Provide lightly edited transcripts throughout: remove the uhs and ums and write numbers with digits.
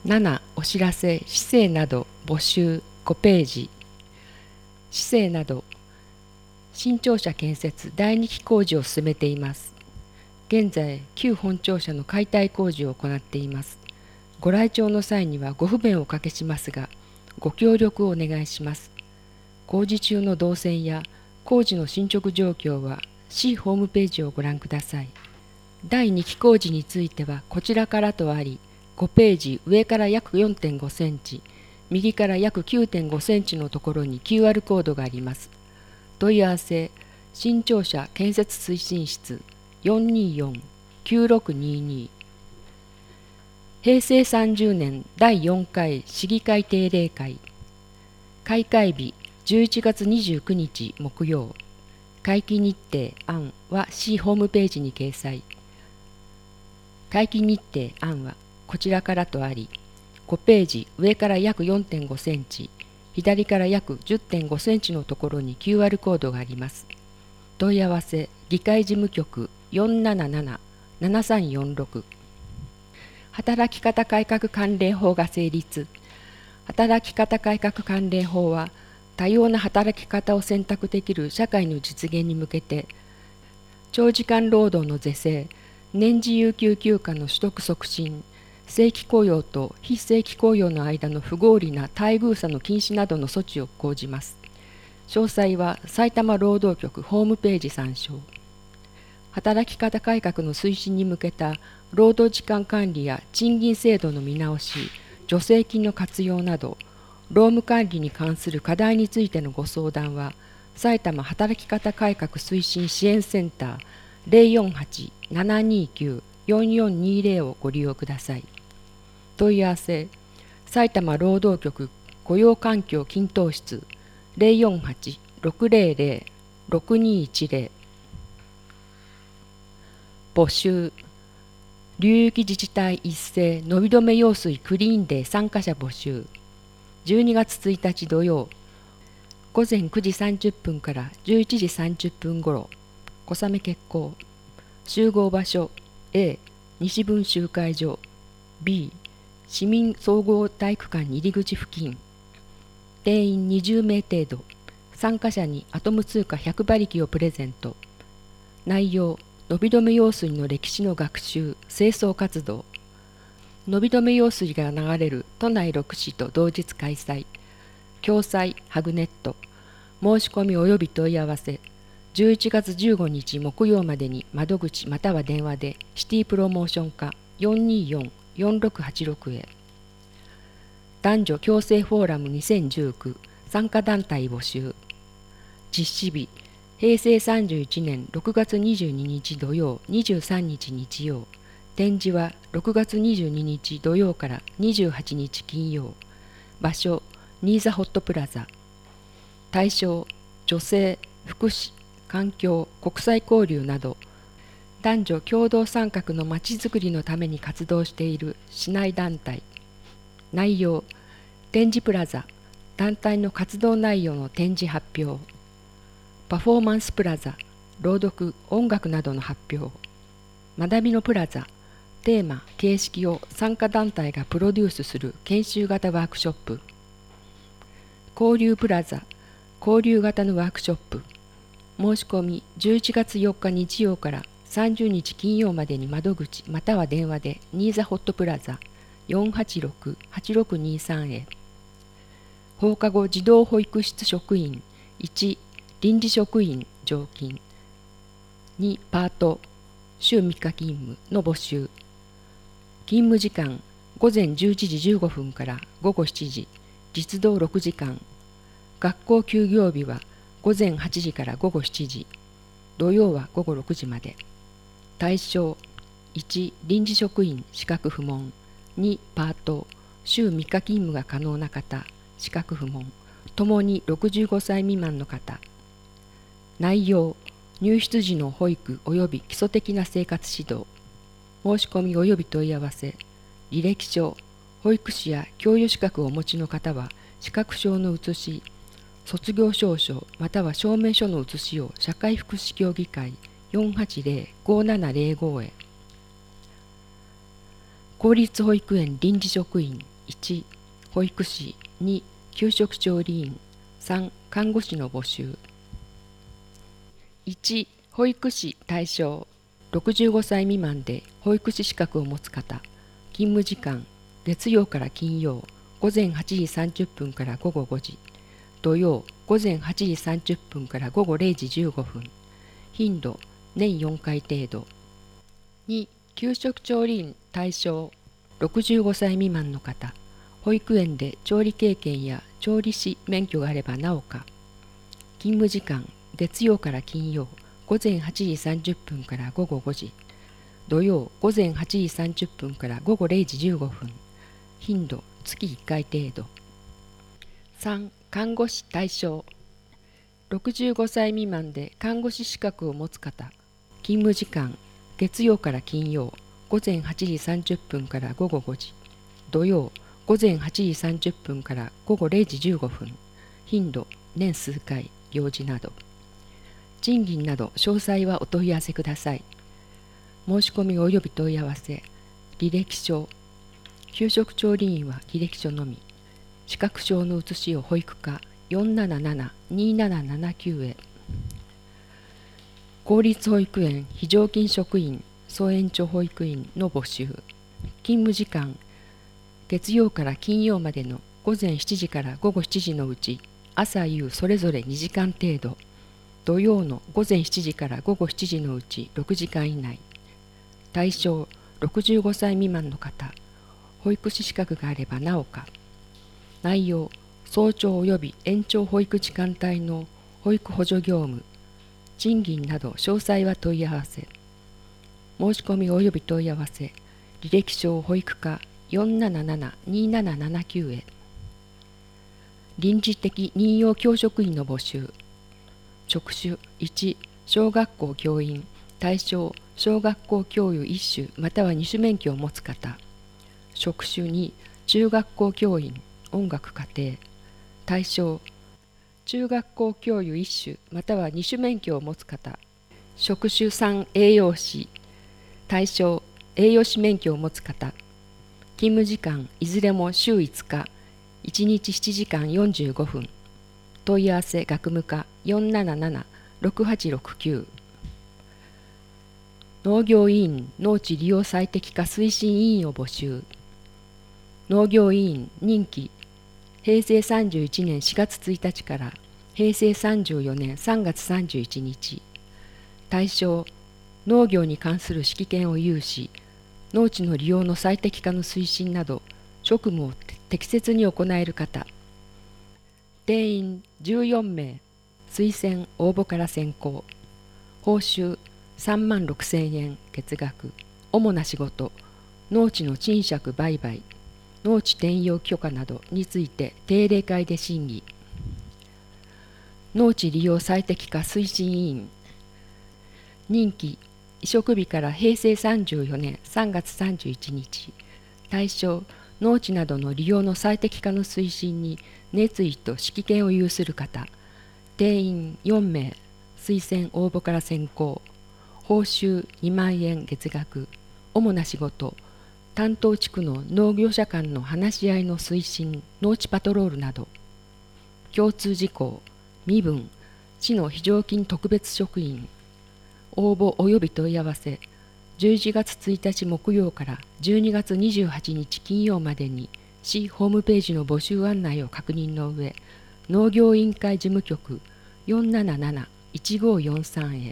7. お知らせ、市政など募集5ページ。市政など新庁舎建設第2期工事を進めています。現在、旧本庁舎の解体工事を行っています。ご来庁の際にはご不便をおかけしますが、ご協力をお願いします。工事中の動線や工事の進捗状況は市ホームページをご覧ください。第2期工事についてはこちらからとあり、5ページ上から約 4.5 センチ、右から約 9.5 センチのところに QR コードがあります。問い合わせ、新庁舎建設推進室 424-9622。平成30年第4回市議会定例会。開会日11月29日木曜。会期日程案は市ホームページに掲載。会期日程案はこちらからとあり、5ページ上から約 4.5 センチ、左から約 10.5 センチのところに QR コードがあります。問い合わせ、議会事務局 477-7346。働き方改革関連法が成立。働き方改革関連法は、多様な働き方を選択できる社会の実現に向けて、長時間労働の是正、年次有給休暇の取得促進、正規雇用と非正規雇用の間の不合理な待遇差の禁止などの措置を講じます。詳細は埼玉労働局ホームページ参照。働き方改革の推進に向けた労働時間管理や賃金制度の見直し、助成金の活用など、労務管理に関する課題についてのご相談は、埼玉働き方改革推進支援センター 048-729-4420 をご利用ください。問い合わせ、埼玉労働局雇用環境均等室 048-600-6210。募集、流域自治体一斉伸び止め用水クリーンデー参加者募集。12月1日土曜、午前9時30分から11時30分ごろ、小雨決行。集合場所 A、西分集会所 B、市民総合体育館入り口付近。定員20名程度。参加者にアトム通貨100馬力をプレゼント。内容、伸び止め用水の歴史の学習、清掃活動。伸び止め用水が流れる都内6市と同日開催。共催ハグネット。申し込み及び問い合わせ。11月15日木曜までに窓口または電話でシティプロモーション課 424-4686 へ。男女共生フォーラム2019参加団体募集。実施日、平成31年6月22日土曜23日日曜。展示は6月22日土曜から28日金曜。場所、新座ホットプラザ。対象、女性、福祉、環境、国際交流など、男女共同参画のまちづくりのために活動している市内団体。内容、展示プラザ、団体の活動内容の展示発表。パフォーマンスプラザ、朗読、音楽などの発表。学びのプラザ、テーマ、形式を参加団体がプロデュースする研修型ワークショップ。交流プラザ、交流型のワークショップ。申し込み11月4日日曜から30日金曜までに窓口または電話で新座ホットプラザ 486-8623 へ。放課後児童保育室職員1、臨時職員常勤2、パート週3日勤務の募集。勤務時間午前11時15分から午後7時、実働6時間。学校休業日は午前8時から午後7時、土曜は午後6時まで。対象1、臨時職員資格不問2、パート週3日勤務が可能な方資格不問、ともに65歳未満の方。内容、入室時の保育及び基礎的な生活指導。申し込み及び問い合わせ。履歴書、保育士や教諭資格をお持ちの方は資格証の写し、卒業証書または証明書の写しを社会福祉協議会 480-5705 へ。公立保育園臨時職員 1、保育士、2、給食調理員、3、看護師の募集。1、保育士対象。65歳未満で保育士資格を持つ方。勤務時間、月曜から金曜、午前8時30分から午後5時。土曜、午前8時30分から午後0時15分。頻度、年4回程度。2、給食調理員対象。65歳未満の方。保育園で調理経験や調理師免許があればなおか。勤務時間、月曜から金曜、午前8時30分から午後5時。土曜、午前8時30分から午後0時15分。頻度、月1回程度。3、看護師対象。65歳未満で看護師資格を持つ方。勤務時間、月曜から金曜、午前8時30分から午後5時。土曜、午前8時30分から午後0時15分。頻度、年数回、行事など。賃金など詳細はお問い合わせください。申し込み及び問い合わせ。履歴書。給食調理員は履歴書のみ。資格証の写しを保育課477-2779へ。公立保育園非常勤職員総延長保育員の募集。勤務時間、月曜から金曜までの午前7時から午後7時のうち、朝夕それぞれ2時間程度。土曜の午前7時から午後7時のうち6時間以内。対象、65歳未満の方。保育士資格があればなおか。内容、早朝及び延長保育時間帯の保育補助業務。賃金など詳細は問い合わせ。申し込み及び問い合わせ。履歴書保育課477-2779へ。臨時的任用教職員の募集。職種1、小学校教員対象、小学校教諭1種または2種免許を持つ方。職種2、中学校教員音楽家庭対象、中学校教諭1種または2種免許を持つ方。職種3、栄養士対象、栄養士免許を持つ方。勤務時間いずれも週5日、1日7時間45分。問い合わせ学務課477-6869。農業委員農地利用最適化推進委員を募集。農業委員任期平成31年4月1日から平成34年3月31日。対象、農業に関する指揮権を有し、農地の利用の最適化の推進など職務を適切に行える方。定員14名。推薦応募から選考。報酬3万6千円月額。主な仕事、農地の賃借売買、農地転用許可などについて定例会で審議。農地利用最適化推進委員。任期移植日から平成34年3月31日。対象、農地などの利用の最適化の推進に熱意と指揮権を有する方。定員4名。推薦応募から選考。報酬2万円月額。主な仕事、担当地区の農業者間の話し合いの推進、農地パトロールなど。共通事項、身分、市の非常勤特別職員。応募及び問い合わせ。11月1日木曜から12月28日金曜までに市ホームページの募集案内を確認の上、農業委員会事務局477-1543へ。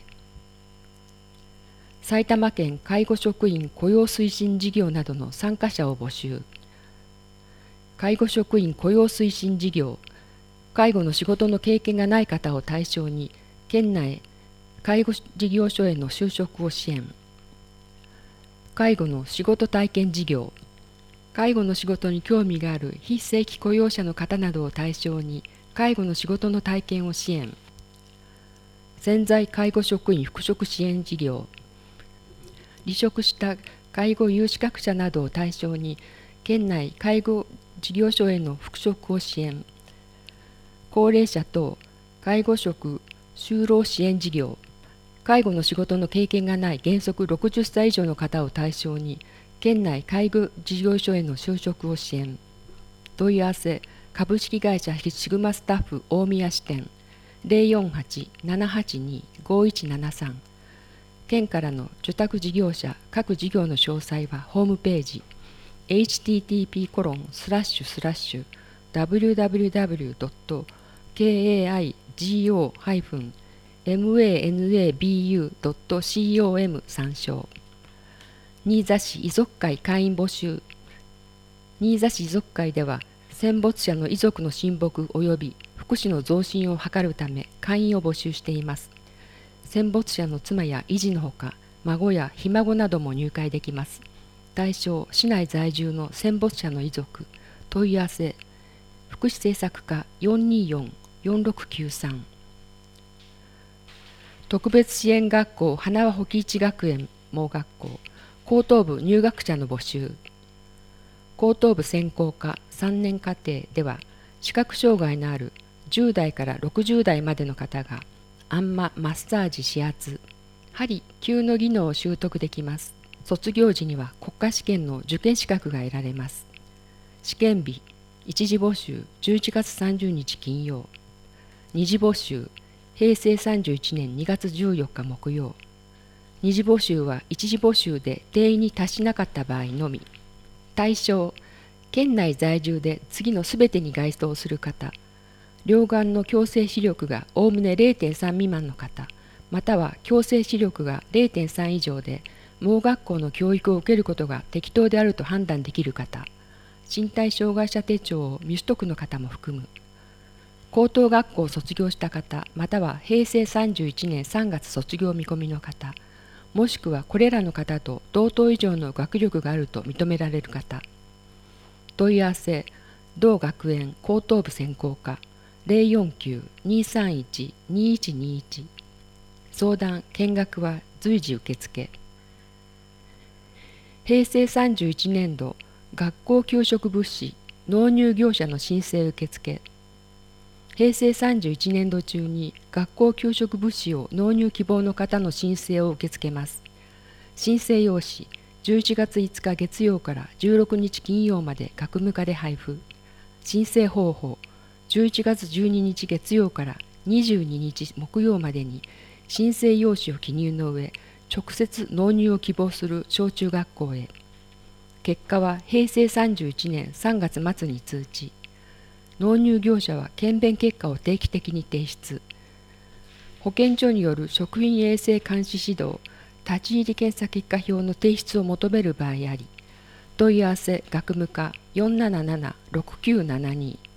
埼玉県介護職員雇用推進事業などの参加者を募集。介護職員雇用推進事業、介護の仕事の経験がない方を対象に、県内介護事業所への就職を支援。介護の仕事体験事業、介護の仕事に興味がある非正規雇用者の方などを対象に介護の仕事の体験を支援。潜在介護職員復職支援事業、離職した介護有資格者などを対象に県内介護事業所への復職を支援。高齢者等介護職就労支援事業、介護の仕事の経験がない原則60歳以上の方を対象に県内介護事業所への就職を支援。 問い合わせ株式会社シグマスタッフ大宮支店048-782-5173。県からの受託事業者各事業の詳細はホームページ http://www.kaigo-manabu.com 参照。新座市遺族会会員募集。新座市遺族会では戦没者の遺族の親睦及び福祉の増進を図るため会員を募集しています。戦没者の妻や遺児のほか孫やひ孫なども入会できます。対象市内在住の戦没者の遺族。問い合わせ福祉政策課 424-4693。特別支援学校花輪保木一学園盲学校高等部入学者の募集。高等部専攻科3年課程では視覚障害のある10代から60代までの方があんまマッサージ指圧針灸の技能を習得できます。卒業時には国家試験の受験資格が得られます。試験日一次募集11月30日金曜。二次募集平成31年2月14日木曜。二次募集は一次募集で定員に達しなかった場合のみ。対象県内在住で次のすべてに該当する方。両眼の矯正視力がおおむね 0.3 未満の方、または矯正視力が 0.3 以上で盲学校の教育を受けることが適当であると判断できる方、身体障害者手帳を未取得の方も含む。高等学校を卒業した方、または平成31年3月卒業見込みの方、もしくはこれらの方と同等以上の学力があると認められる方。問い合わせ同学園高等部専攻科049-231-2121。相談見学は随時受付。平成31年度学校給食物資納入業者の申請受付。平成31年度中に学校給食物資を納入希望の方の申請を受け付けます。申請用紙11月5日月曜から16日金曜まで学務課で配布。申請方法11月12日月曜から22日木曜までに申請用紙を記入の上、直接納入を希望する小中学校へ。結果は平成31年3月末に通知。納入業者は検便結果を定期的に提出。保健所による食品衛生監視指導、立ち入り検査結果表の提出を求める場合あり、問い合わせ学務課477-6972